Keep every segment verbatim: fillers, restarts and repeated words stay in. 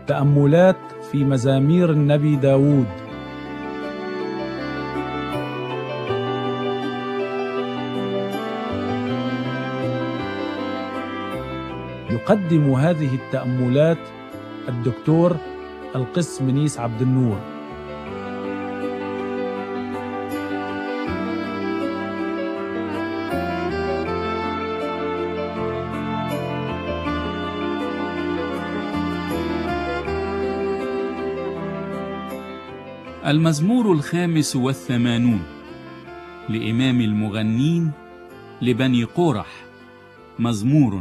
تأملات في مزامير النبي داود. يقدم هذه التأملات الدكتور القس منيس عبد النور. المزمور الخامس والثمانون لإمام المغنين لبني قورح. مزمور.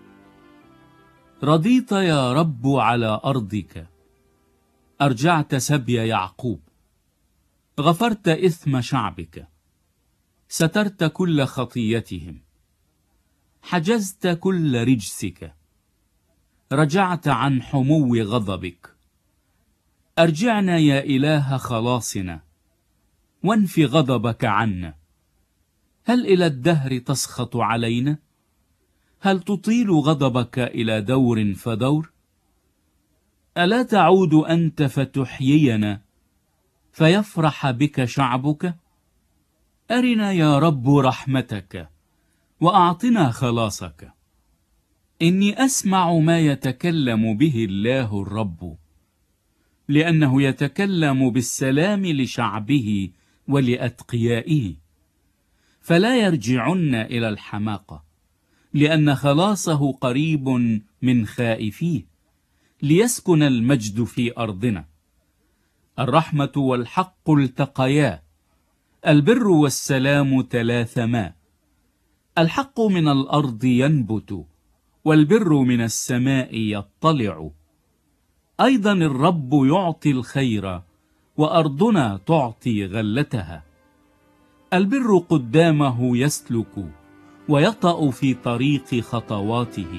رضيت يا رب على أرضك، أرجعت سبي يعقوب، غفرت إثم شعبك، سترت كل خطيتهم، حجزت كل رجسك، رجعت عن حمو غضبك. أرجعنا يا إله خلاصنا، وانف غضبك عنا. هل إلى الدهر تسخط علينا؟ هل تطيل غضبك إلى دور فدور؟ ألا تعود أنت فتحيينا، فيفرح بك شعبك؟ أرنا يا رب رحمتك، وأعطنا خلاصك. إني أسمع ما يتكلم به الله الرب، لأنه يتكلم بالسلام لشعبه ولأتقيائه. فلا يرجعن إلى الحماقة، لأن خلاصه قريب من خائفيه، ليسكن المجد في أرضنا. الرحمة والحق التقيا، البر والسلام تلاثما. الحق من الأرض ينبت، والبر من السماء يطلع. أيضا الرب يعطي الخير، وأرضنا تعطي غلتها. البر قدامه يسلك، ويطأ في طريق خطواته.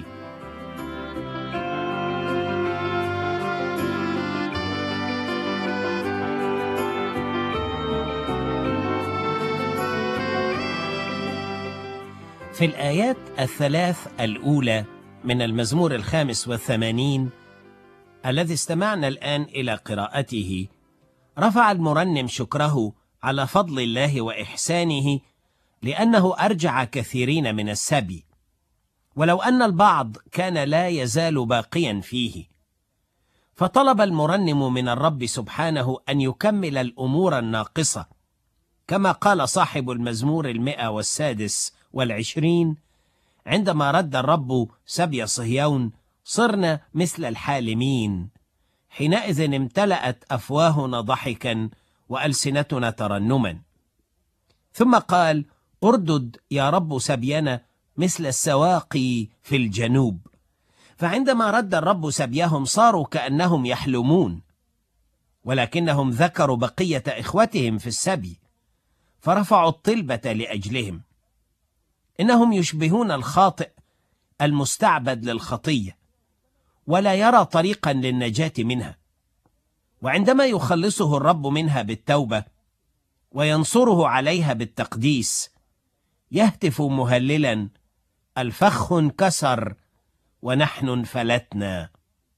في الآيات الثلاث الأولى من المزمور الخامس والثمانين الذي استمعنا الآن إلى قراءته، رفع المرنم شكره على فضل الله وإحسانه، لأنه أرجع كثيرين من السبي، ولو أن البعض كان لا يزال باقيا فيه. فطلب المرنم من الرب سبحانه أن يكمل الأمور الناقصة، كما قال صاحب المزمور المئة والسادس والعشرين: عندما رد الرب سبي صهيون صرنا مثل الحالمين، حينئذ امتلأت أفواهنا ضحكا وألسنتنا ترنما. ثم قال: اردد يا رب سبينا مثل السواقي في الجنوب. فعندما رد الرب سبيهم صاروا كأنهم يحلمون، ولكنهم ذكروا بقية إخوتهم في السبي، فرفعوا الطلبة لأجلهم. إنهم يشبهون الخاطئ المستعبد للخطية، ولا يرى طريقا للنجاة منها. وعندما يخلصه الرب منها بالتوبة وينصره عليها بالتقديس، يهتف مهللا: الفخ انكسر ونحن انفلتنا.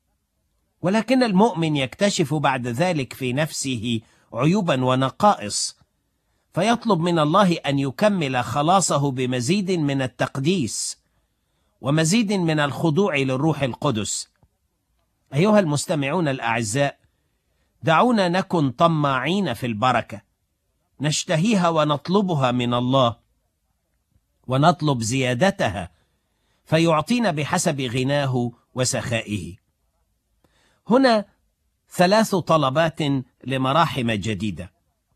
ولكن المؤمن يكتشف بعد ذلك في نفسه عيوبا ونقائص، فيطلب من الله أن يكمل خلاصه بمزيد من التقديس ومزيد من الخضوع للروح القدس. أيها المستمعون الأعزاء، دعونا نكن طماعين في البركة، نشتهيها ونطلبها من الله، ونطلب زيادتها فيعطينا بحسب غناه وسخائه. هنا ثلاث طلبات لمراحم جديدة.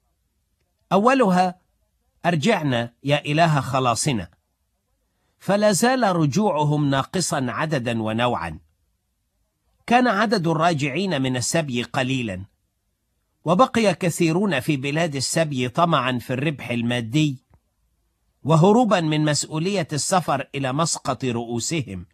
أولها: أرجعنا يا إله خلاصنا. فلا زال رجوعهم ناقصا عددا ونوعا. كان عدد الراجعين من السبي قليلا، وبقي كثيرون في بلاد السبي طمعا في الربح المادي، وهروبا من مسؤولية السفر إلى مسقط رؤوسهم.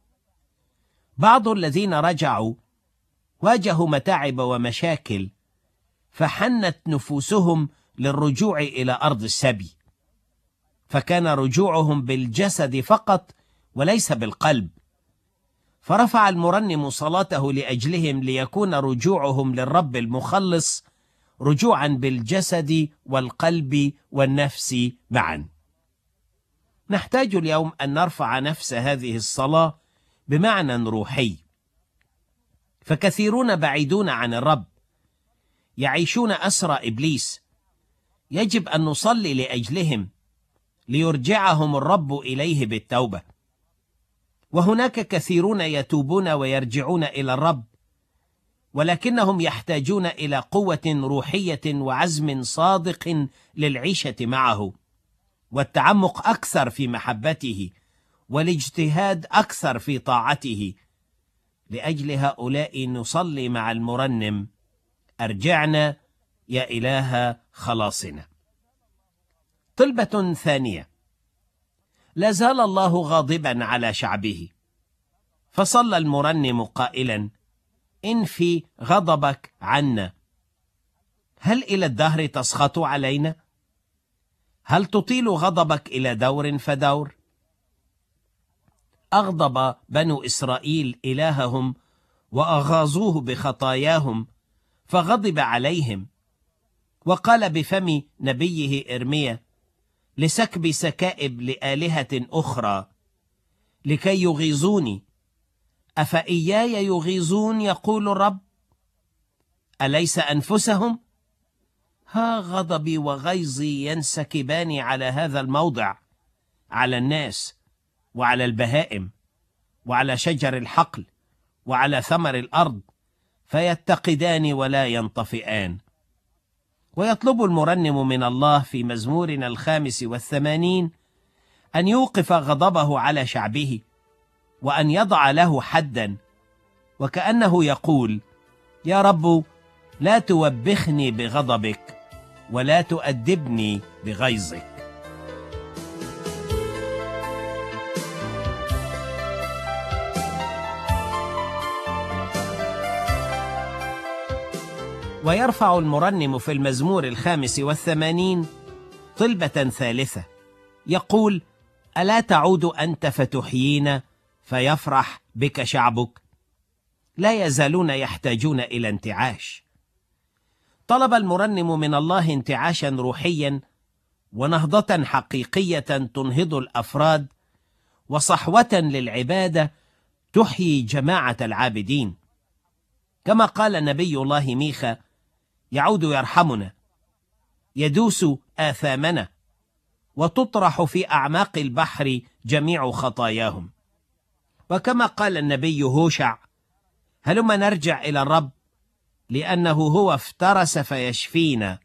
بعض الذين رجعوا واجهوا متاعب ومشاكل، فحنت نفوسهم للرجوع إلى أرض السبي، فكان رجوعهم بالجسد فقط وليس بالقلب، فرفع المرنم صلاته لأجلهم ليكون رجوعهم للرب المخلص رجوعا بالجسد والقلب والنفس معا. نحتاج اليوم أن نرفع نفس هذه الصلاة بمعنى روحي، فكثيرون بعيدون عن الرب يعيشون أسرى إبليس. يجب أن نصلي لأجلهم ليرجعهم الرب إليه بالتوبة. وهناك كثيرون يتوبون ويرجعون إلى الرب، ولكنهم يحتاجون إلى قوة روحية وعزم صادق للعيشة معه، والتعمق أكثر في محبته، والاجتهاد أكثر في طاعته. لأجل هؤلاء نصلي مع المرنم: أرجعنا يا إله خلاصنا. طلبة ثانية: لا زال الله غاضبا على شعبه، فصلى المرنم قائلا: انفي غضبك عنا. هل إلى الدهر تسخط علينا؟ هل تطيل غضبك إلى دور فدور؟ أغضب بنو إسرائيل إلههم وأغاظوه بخطاياهم فغضب عليهم، وقال بفم نبيه إرميا: لسكب سكائب لآلهة أخرى لكي يغيظوني، أفإياي يغيظون يقول الرب؟ أليس أنفسهم؟ ها غضبي وغيظي ينسكبان على هذا الموضع، على الناس وعلى البهائم وعلى شجر الحقل وعلى ثمر الأرض، فيتقدان ولا ينطفئان. ويطلب المرنم من الله في مزمورنا الخامس والثمانين أن يوقف غضبه على شعبه، وأن يضع له حدا، وكأنه يقول: يا رب، لا توبخني بغضبك ولا تؤدبني بغيظك. ويرفع المرنم في المزمور الخامس والثمانين طلبة ثالثة، يقول: ألا تعود أنت فتحيينا فيفرح بك شعبك؟ لا يزالون يحتاجون إلى انتعاش. طلب المرنم من الله انتعاشا روحيا ونهضة حقيقية تنهض الأفراد، وصحوة للعبادة تحيي جماعة العابدين. كما قال نبي الله ميخا: يعود يرحمنا، يدوس آثامنا، وتطرح في أعماق البحر جميع خطاياهم. وكما قال النبي هوشع: هلما نرجع إلى الرب، لأنه هو افترس فيشفينا،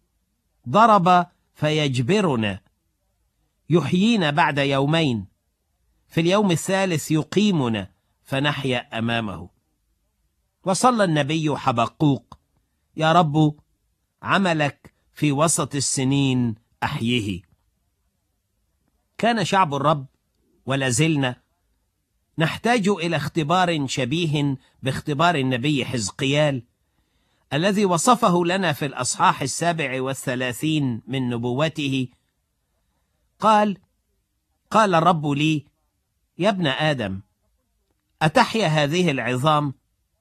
ضرب فيجبرنا، يحيينا بعد يومين، في اليوم الثالث يقيمنا فنحيا أمامه. وصلى النبي حبقوق: يا رب، عملك في وسط السنين أحيه. كان شعب الرب ولا زلنا نحتاج إلى اختبار شبيه باختبار النبي حزقيال، الذي وصفه لنا في الأصحاح السابع والثلاثين من نبوته. قال: قال الرب لي: يا ابن آدم، أتحيا هذه العظام؟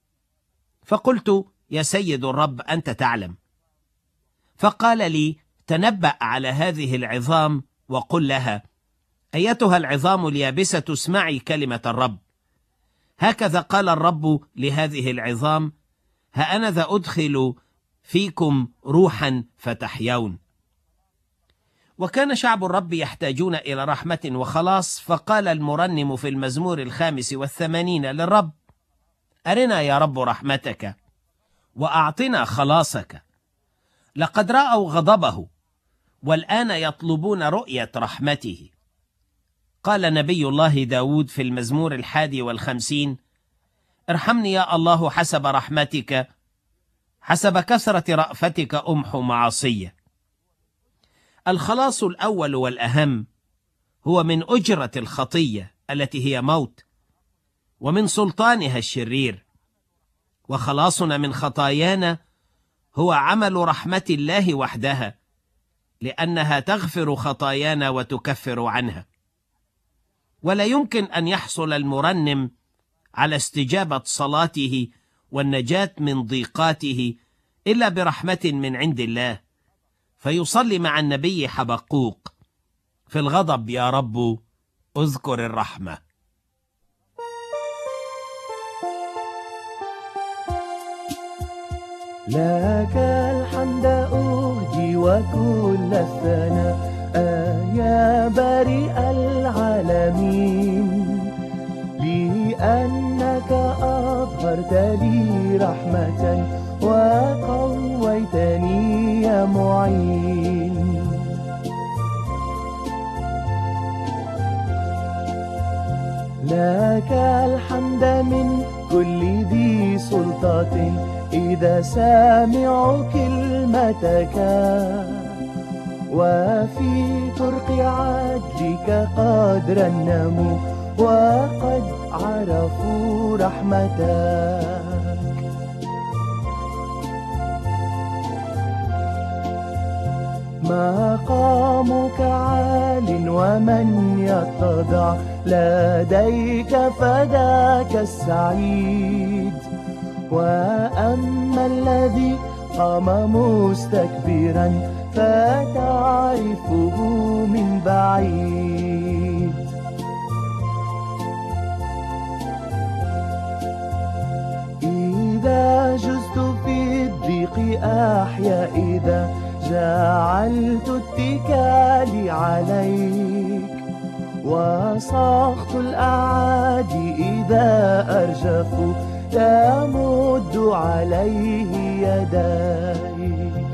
فقلت: يا سيد الرب، أنت تعلم. فقال لي: تنبأ على هذه العظام وقل لها: أيتها العظام اليابسة، اسمعي كلمة الرب. هكذا قال الرب لهذه العظام: ها أنا ذا أدخل فيكم روحا فتحيون. وكان شعب الرب يحتاجون إلى رحمة وخلاص، فقال المرنم في المزمور الخامس والثمانين للرب: أرنا يا رب رحمتك وأعطنا خلاصك. لقد رأوا غضبه والآن يطلبون رؤية رحمته. قال نبي الله داود في المزمور الحادي والخمسين: ارحمني يا الله حسب رحمتك، حسب كثرة رأفتك أمحو معاصية. الخلاص الأول والأهم هو من أجرة الخطية التي هي موت، ومن سلطانها الشرير. وخلاصنا من خطايانا هو عمل رحمة الله وحدها، لأنها تغفر خطايانا وتكفر عنها. ولا يمكن أن يحصل المرنم على استجابة صلاته والنجاة من ضيقاته إلا برحمة من عند الله، فيصلي مع النبي حبقوق: في الغضب يا رب اذكر الرحمة. لك الحمد أهدي وكل الثناء يا بارئ العالمين، لأنك أظهرت لي رحمة وقويتني يا معين. لك الحمد من كل ذي سلطة إذا سامعوا كلمتك، وفي طرق عدلك قد رنموا وقد عرفوا رحمتك. مقامك عال ومن يتضع لديك فذاك السعيد، وأما الذي قام مستكبرا فتعرفه من بعيد. إذا جزت في الضيق أحيا، إذا جعلت اتكالي عليك، وسخط الأعادي إذا أرجفوا تمد عليه يديك.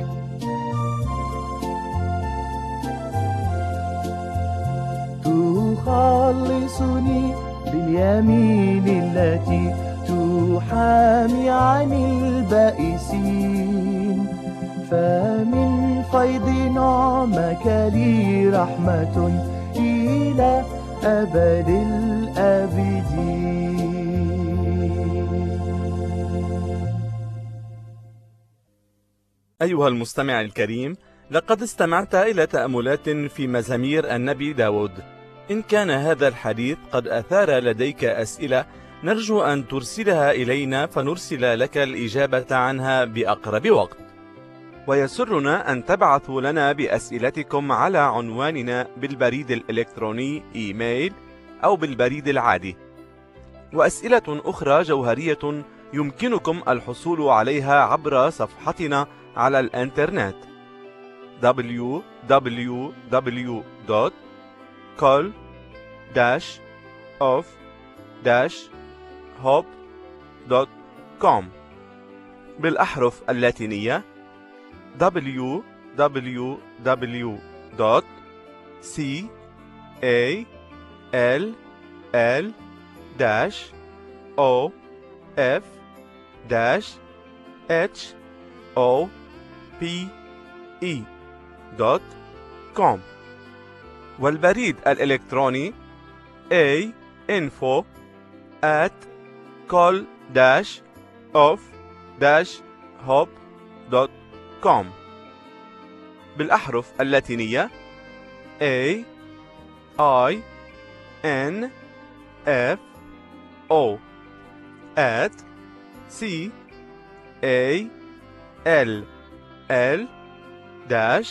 تخلصني باليمين التي تحامي عن البائسين، فمن فيض نعمك لي رحمة إلى أبد الآبدين. أيها المستمع الكريم، لقد استمعت إلى تأملات في مزامير النبي داود. إن كان هذا الحديث قد أثار لديك أسئلة، نرجو أن ترسلها إلينا فنرسل لك الإجابة عنها بأقرب وقت. ويسرنا أن تبعثوا لنا بأسئلتكم على عنواننا بالبريد الإلكتروني إيميل أو بالبريد العادي. وأسئلة أخرى جوهرية يمكنكم الحصول عليها عبر صفحتنا على الإنترنت دبليو دبليو دبليو دوت كول داش أوف داش هوب دوت كوم بالأحرف اللاتينية دبليو دبليو دبليو دوت سي إيه إل إل داش أو إف داش إتش أو بي إي دوت كوم، والبريد الإلكتروني A info at call dash of dash hop دوت كوم بالأحرف اللاتينية A I N F O at C A L L dash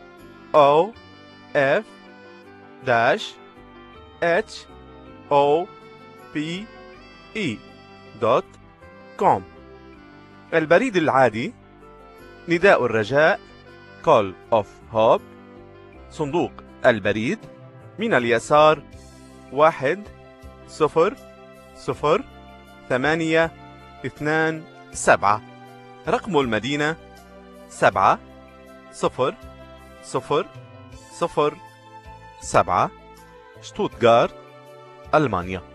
O F dash H O P E دوت كوم. البريد العادي نداء الرجاء Call of Hope، صندوق البريد من اليسار واحد صفر صفر ثمانية اثنان سبعة، رقم المدينة سبعة صفر صفر صفر سبعة، شتوتغارت، ألمانيا.